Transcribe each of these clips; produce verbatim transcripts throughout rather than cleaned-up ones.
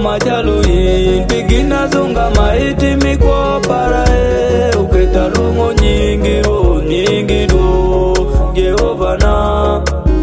machalo in Pigina zunga maiti mikwa para e Uketa lungo nyingi ro nyingi do Jehovah na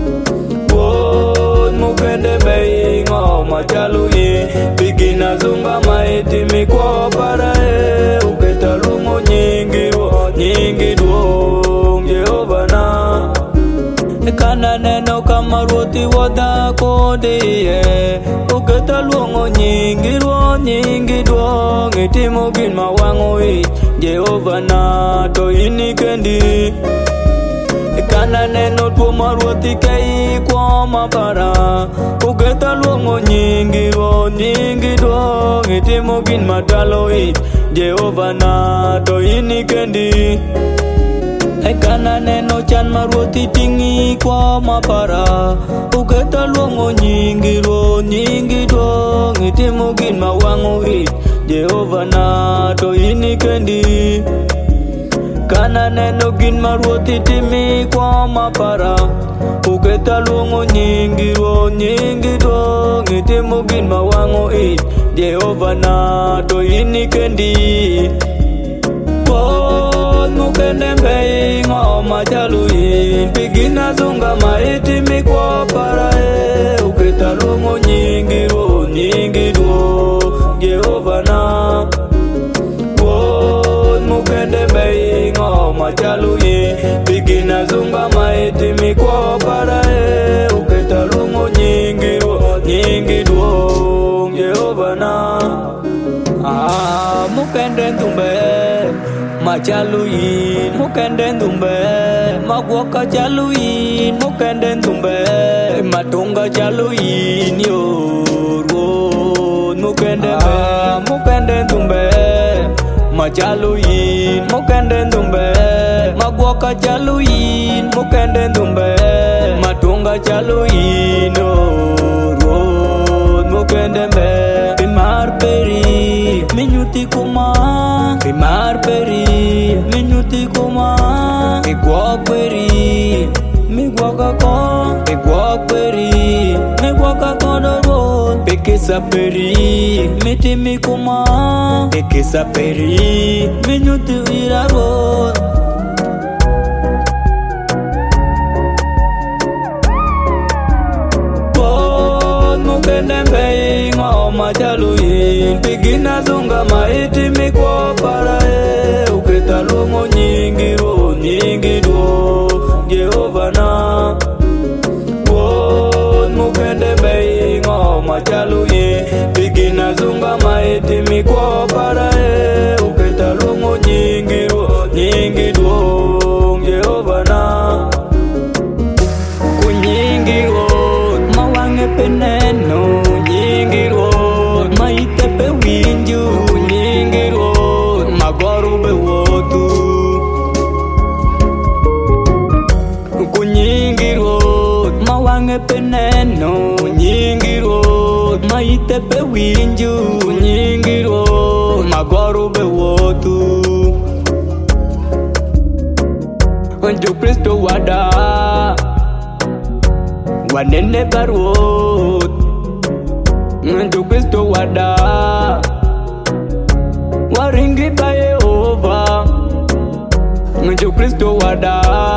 Won mukende mei ngo machalo in Pigina zunga maiti mikwa para e Uketa lungo nyingi ro nyingi do Jehovah na Kana neno kama ruoti wada kode ye Uketa luongo nyingi ruo nyingi duo Ngitimo gin mawango ich Jehovah na to ini kendi Kana neno tuo maruoti kei kwa mapara Uketa luongo nyingi ruo nyingi duo Ngitimo gin matalo ich Jehovah na to ini kendi Ekana neno chan maruoti tingi kwa mapara Uketa luongo nyingi ro nyingi do Ngitimo gin mawango it Jehovah na to ini kendi Kana neno gin maruoti timi kwa mapara Uketa luongo nyingi ro nyingi do Ngitimo gin mawango it Jehovah na to ini kendi Mukende mbei ngo machalo in Pigina zunga maiti mikwa para e Uketa lungo nyingi ro nyingi do Jehovah na Won mukende mbei ngo machalo in Pigina zunga maiti mikwa para e Uketa lungo nyingi ro nyingi do Jehovah na Ah mukende ntumbe Machalo in mukende ndumbe Magwoka chalo in mukende ndumbe Matunga chalo in yo Ruo mukende mbe mukende ndumbe Machalo in mukende ndumbe Magwoka chalo in mukende ndumbe Matunga chalo in yo Ruo mukende mbe Pimar peri minyuti kuma Pimar peri minyuti kuma Migwak peri Migwaka ko Migwak peri Migwaka ko doro Pekesa peri Miti mikuma Pekesa peri Minyuti wiraro Mukende mbei ngo machalo in Pigina zunga maiti mikwa para e Uketa lungo nyingi ro nyingi do Jehovah na Won mukende mbei ngo machalo in Pigina zunga maiti mikwa para e Uketa lungo nyingi ro nyingi do Jehovah na Kunyingi ro mawange peneno nyingi ro maite pe winju nyingi ro magoru be wotu kunyingi ro mawange peneno nyingi ro maite pe winju nyingi ro magoru be wotu Onjo Kristo wada Wanene barwot Ndu Kristo wada Waringi ba Yehova Ndu Kristo wada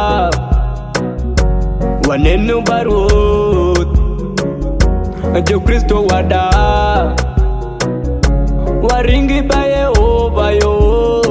Wanene barwot Ndu Kristo wada Waringi ba Yehova yo